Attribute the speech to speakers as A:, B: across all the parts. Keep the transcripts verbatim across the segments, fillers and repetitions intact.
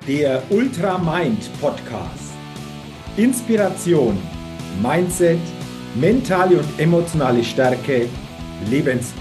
A: Der Ultra Mind Podcast. Inspiration, Mindset, mentale und emotionale Stärke, Lebensglück.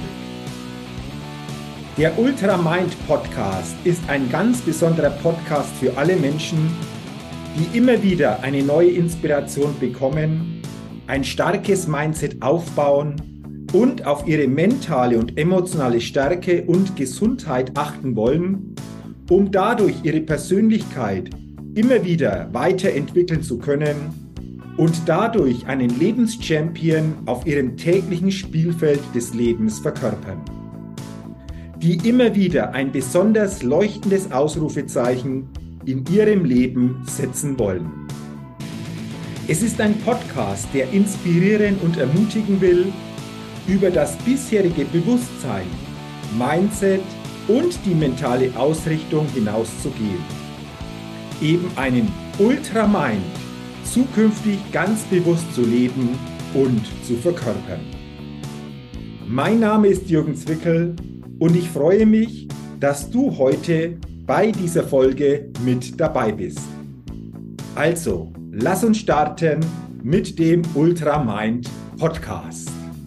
A: Der Ultra Mind Podcast ist ein ganz besonderer Podcast für alle Menschen, die immer wieder eine neue Inspiration bekommen, ein starkes Mindset aufbauen und auf ihre mentale und emotionale Stärke und Gesundheit achten wollen, um dadurch ihre Persönlichkeit immer wieder weiterentwickeln zu können und dadurch einen Lebenschampion auf ihrem täglichen Spielfeld des Lebens verkörpern, die immer wieder ein besonders leuchtendes Ausrufezeichen in ihrem Leben setzen wollen. Es ist ein Podcast, der inspirieren und ermutigen will, über das bisherige Bewusstsein, Mindset und die mentale Ausrichtung hinauszugehen. Eben einen Ultramind zukünftig ganz bewusst zu leben und zu verkörpern. Mein Name ist Jürgen Zwickel und ich freue mich, dass du heute bei dieser Folge mit dabei bist. Also, lass uns starten mit dem Ultramind Podcast.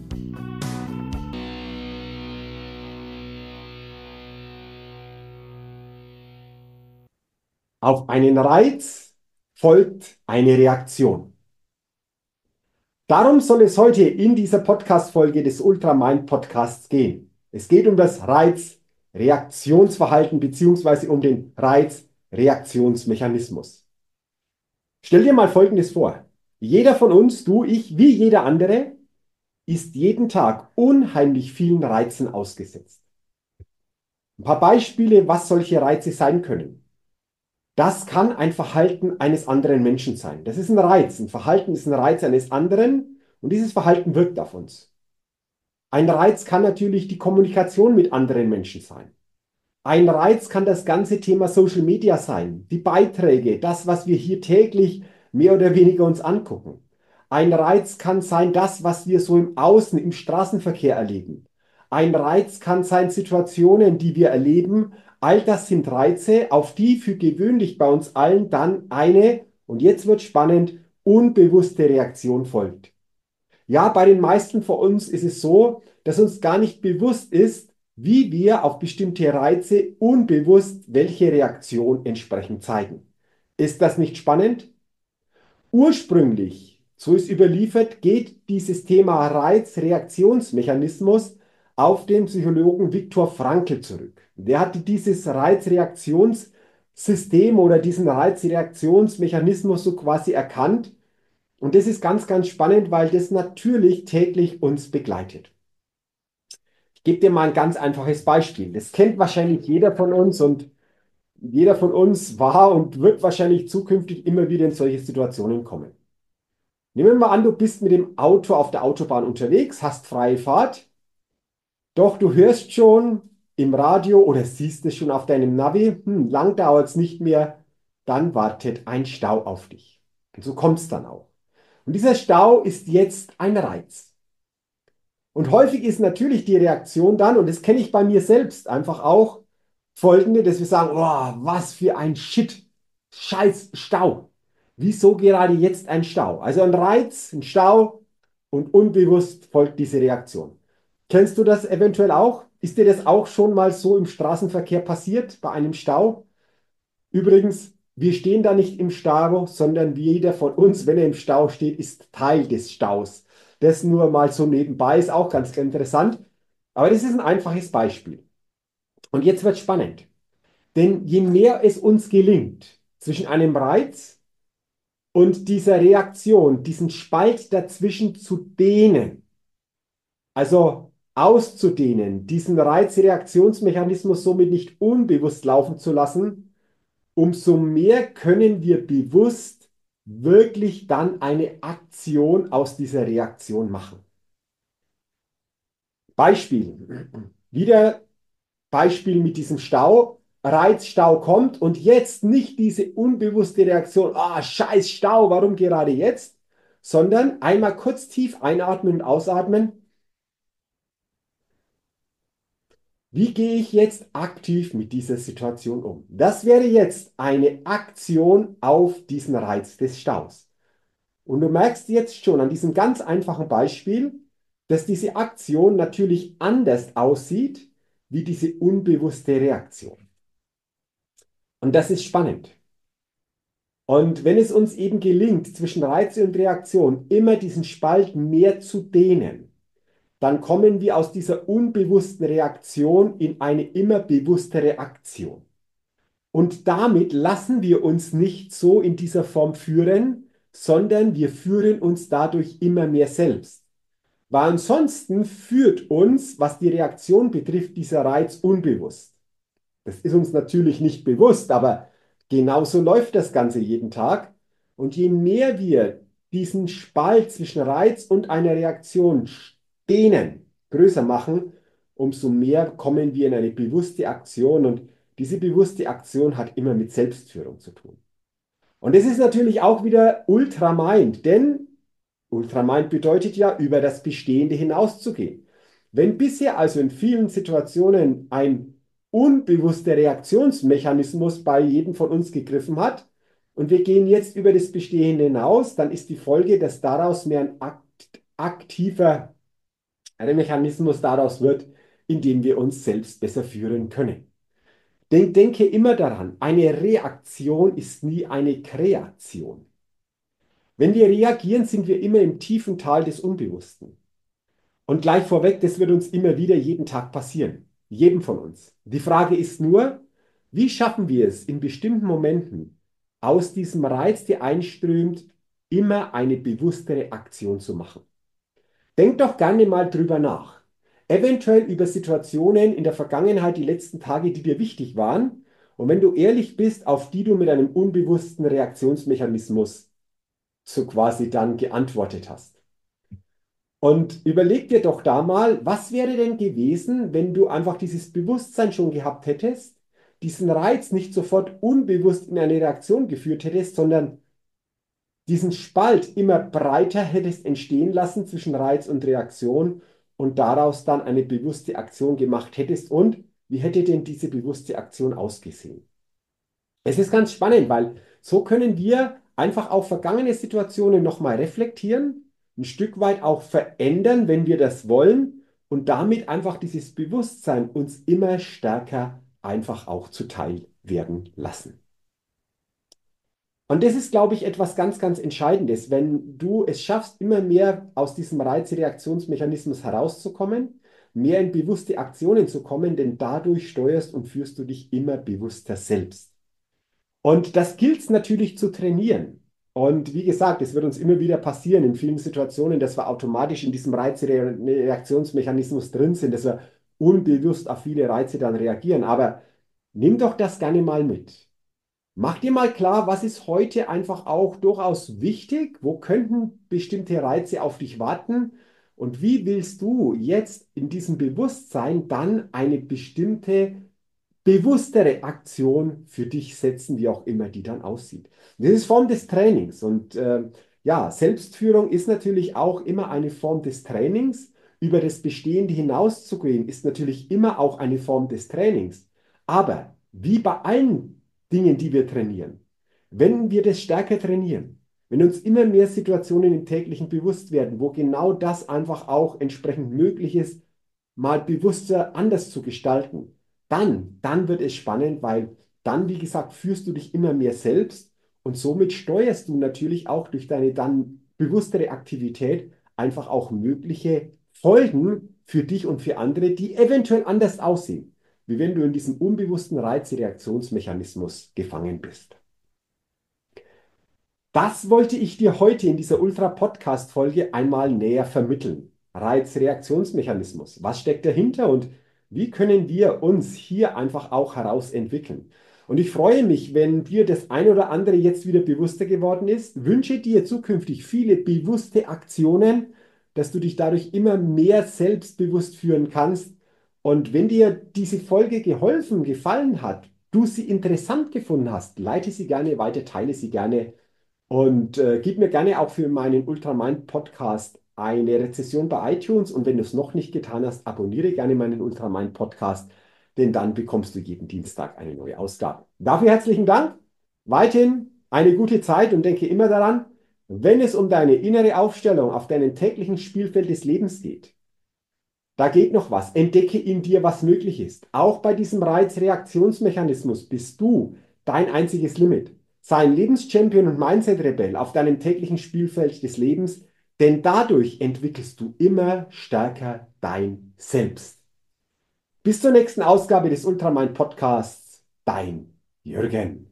B: Auf einen Reiz folgt eine Reaktion. Darum soll es heute in dieser Podcast-Folge des Ultramind Podcasts gehen. Es geht um das Reizreaktionsverhalten bzw. um den Reizreaktionsmechanismus. Stell dir mal Folgendes vor. Jeder von uns, du, ich, wie jeder andere, ist jeden Tag unheimlich vielen Reizen ausgesetzt. Ein paar Beispiele, was solche Reize sein können. Das kann ein Verhalten eines anderen Menschen sein. Das ist ein Reiz. Ein Verhalten ist ein Reiz eines anderen und dieses Verhalten wirkt auf uns. Ein Reiz kann natürlich die Kommunikation mit anderen Menschen sein. Ein Reiz kann das ganze Thema Social Media sein, die Beiträge, das, was wir hier täglich mehr oder weniger uns angucken. Ein Reiz kann sein das, was wir so im Außen, im Straßenverkehr erleben. Ein Reiz kann sein Situationen, die wir erleben. All das sind Reize, auf die für gewöhnlich bei uns allen dann eine, und jetzt wird spannend, unbewusste Reaktion folgt. Ja, bei den meisten von uns ist es so, dass uns gar nicht bewusst ist, wie wir auf bestimmte Reize unbewusst welche Reaktion entsprechend zeigen. Ist das nicht spannend? Ursprünglich, so ist überliefert, geht dieses Thema Reizreaktionsmechanismus auf den Psychologen Viktor Frankl zurück. Der hatte dieses Reizreaktionssystem oder diesen Reizreaktionsmechanismus so quasi erkannt. Und das ist ganz, ganz spannend, weil das natürlich täglich uns begleitet. Ich gebe dir mal ein ganz einfaches Beispiel. Das kennt wahrscheinlich jeder von uns und jeder von uns war und wird wahrscheinlich zukünftig immer wieder in solche Situationen kommen. Nehmen wir mal an, du bist mit dem Auto auf der Autobahn unterwegs, hast freie Fahrt, doch du hörst schon im Radio oder siehst es schon auf deinem Navi, hm, lang dauert es nicht mehr, dann wartet ein Stau auf dich. Und so kommt es dann auch. Und dieser Stau ist jetzt ein Reiz. Und häufig ist natürlich die Reaktion dann, und das kenne ich bei mir selbst einfach auch, folgende, dass wir sagen, oh, was für ein Shit, scheiß Stau. Wieso gerade jetzt ein Stau? Also ein Reiz, ein Stau und unbewusst folgt diese Reaktion. Kennst du das eventuell auch? Ist dir das auch schon mal so im Straßenverkehr passiert, bei einem Stau? Übrigens, wir stehen da nicht im Stau, sondern jeder von uns, wenn er im Stau steht, ist Teil des Staus. Das nur mal so nebenbei ist auch ganz interessant. Aber das ist ein einfaches Beispiel. Und jetzt wird spannend. Denn je mehr es uns gelingt, zwischen einem Reiz und dieser Reaktion, diesen Spalt dazwischen zu dehnen, also auszudehnen, diesen Reizreaktionsmechanismus somit nicht unbewusst laufen zu lassen, umso mehr können wir bewusst wirklich dann eine Aktion aus dieser Reaktion machen. Beispiel. Wieder Beispiel mit diesem Stau. Reizstau kommt und jetzt nicht diese unbewusste Reaktion, ah, scheiß Stau, warum gerade jetzt? Sondern einmal kurz tief einatmen und ausatmen. Wie gehe ich jetzt aktiv mit dieser Situation um? Das wäre jetzt eine Aktion auf diesen Reiz des Staus. Und du merkst jetzt schon an diesem ganz einfachen Beispiel, dass diese Aktion natürlich anders aussieht wie diese unbewusste Reaktion. Und das ist spannend. Und wenn es uns eben gelingt, zwischen Reize und Reaktion immer diesen Spalt mehr zu dehnen, dann kommen wir aus dieser unbewussten Reaktion in eine immer bewusstere Aktion. Und damit lassen wir uns nicht so in dieser Form führen, sondern wir führen uns dadurch immer mehr selbst. Weil ansonsten führt uns, was die Reaktion betrifft, dieser Reiz unbewusst. Das ist uns natürlich nicht bewusst, aber genauso läuft das Ganze jeden Tag. Und je mehr wir diesen Spalt zwischen Reiz und einer Reaktion dehnen, größer machen, umso mehr kommen wir in eine bewusste Aktion. Und diese bewusste Aktion hat immer mit Selbstführung zu tun. Und es ist natürlich auch wieder Ultramind, denn Ultramind bedeutet ja, über das Bestehende hinauszugehen. Wenn bisher also in vielen Situationen ein unbewusster Reaktionsmechanismus bei jedem von uns gegriffen hat und wir gehen jetzt über das Bestehende hinaus, dann ist die Folge, dass daraus mehr ein akt aktiver Mechanismus daraus wird, in dem wir uns selbst besser führen können. Denk, denke immer daran, eine Reaktion ist nie eine Kreation. Wenn wir reagieren, sind wir immer im tiefen Tal des Unbewussten. Und gleich vorweg, das wird uns immer wieder jeden Tag passieren. Jedem von uns. Die Frage ist nur, wie schaffen wir es in bestimmten Momenten aus diesem Reiz, der einströmt, immer eine bewusstere Aktion zu machen? Denk doch gerne mal drüber nach. Eventuell über Situationen in der Vergangenheit, die letzten Tage, die dir wichtig waren. Und wenn du ehrlich bist, auf die du mit einem unbewussten Reaktionsmechanismus so quasi dann geantwortet hast. Und überleg dir doch da mal, was wäre denn gewesen, wenn du einfach dieses Bewusstsein schon gehabt hättest, diesen Reiz nicht sofort unbewusst in eine Reaktion geführt hättest, sondern diesen Spalt immer breiter hättest entstehen lassen zwischen Reiz und Reaktion und daraus dann eine bewusste Aktion gemacht hättest. Und wie hätte denn diese bewusste Aktion ausgesehen? Es ist ganz spannend, weil so können wir einfach auf vergangene Situationen nochmal reflektieren, ein Stück weit auch verändern, wenn wir das wollen und damit einfach dieses Bewusstsein uns immer stärker einfach auch zuteil werden lassen. Und das ist, glaube ich, etwas ganz, ganz Entscheidendes, wenn du es schaffst, immer mehr aus diesem Reize-Reaktionsmechanismus herauszukommen, mehr in bewusste Aktionen zu kommen, denn dadurch steuerst und führst du dich immer bewusster selbst. Und das gilt es natürlich zu trainieren. Und wie gesagt, es wird uns immer wieder passieren in vielen Situationen, dass wir automatisch in diesem Reize-Reaktionsmechanismus drin sind, dass wir unbewusst auf viele Reize dann reagieren. Aber nimm doch das gerne mal mit. Mach dir mal klar, was ist heute einfach auch durchaus wichtig? Wo könnten bestimmte Reize auf dich warten? Und wie willst du jetzt in diesem Bewusstsein dann eine bestimmte bewusstere Aktion für dich setzen, wie auch immer die dann aussieht? Das ist Form des Trainings. Und äh, ja, Selbstführung ist natürlich auch immer eine Form des Trainings. Über das Bestehende hinauszugehen, ist natürlich immer auch eine Form des Trainings. Aber wie bei allen Dingen, die wir trainieren, wenn wir das stärker trainieren, wenn uns immer mehr Situationen im täglichen bewusst werden, wo genau das einfach auch entsprechend möglich ist, mal bewusster anders zu gestalten, dann, dann wird es spannend, weil dann, wie gesagt, führst du dich immer mehr selbst und somit steuerst du natürlich auch durch deine dann bewusstere Aktivität einfach auch mögliche Folgen für dich und für andere, die eventuell anders aussehen, wie wenn du in diesem unbewussten Reize-Reaktionsmechanismus gefangen bist. Das wollte ich dir heute in dieser Ultra-Podcast-Folge einmal näher vermitteln. Reizreaktionsmechanismus. Was steckt dahinter und wie können wir uns hier einfach auch herausentwickeln? Und ich freue mich, wenn dir das ein oder andere jetzt wieder bewusster geworden ist. Wünsche dir zukünftig viele bewusste Aktionen, dass du dich dadurch immer mehr selbstbewusst führen kannst. Und wenn dir diese Folge geholfen, gefallen hat, du sie interessant gefunden hast, leite sie gerne weiter, teile sie gerne. Und äh, gib mir gerne auch für meinen Ultramind Podcast eine Rezession bei iTunes. Und wenn du es noch nicht getan hast, abonniere gerne meinen Ultramind Podcast, denn dann bekommst du jeden Dienstag eine neue Ausgabe. Dafür herzlichen Dank. Weiterhin eine gute Zeit und denke immer daran, wenn es um deine innere Aufstellung auf deinem täglichen Spielfeld des Lebens geht, da geht noch was. Entdecke in dir, was möglich ist. Auch bei diesem Reizreaktionsmechanismus bist du dein einziges Limit. Sei ein Lebenschampion und Mindset-Rebell auf deinem täglichen Spielfeld des Lebens, denn dadurch entwickelst du immer stärker dein Selbst. Bis zur nächsten Ausgabe des Ultramind Podcasts. Dein Jürgen.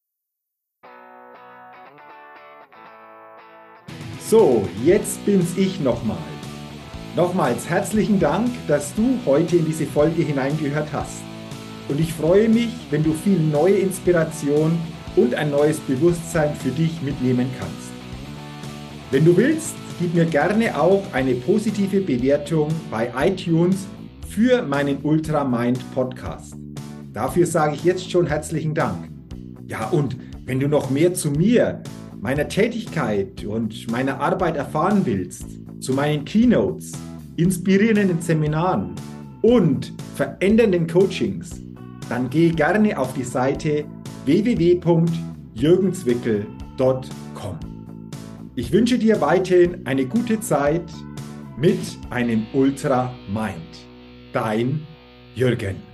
A: So, jetzt bin's ich nochmal. Nochmals herzlichen Dank, dass du heute in diese Folge hineingehört hast. Und ich freue mich, wenn du viel neue Inspiration und ein neues Bewusstsein für dich mitnehmen kannst. Wenn du willst, gib mir gerne auch eine positive Bewertung bei iTunes für meinen Ultramind Podcast. Dafür sage ich jetzt schon herzlichen Dank. Ja, und wenn du noch mehr zu mir, meiner Tätigkeit und meiner Arbeit erfahren willst, zu meinen Keynotes, inspirierenden Seminaren und verändernden Coachings, dann geh gerne auf die Seite w w w punkt jürgenzwickel punkt com. Ich wünsche dir weiterhin eine gute Zeit mit einem Ultra Mind. Dein Jürgen.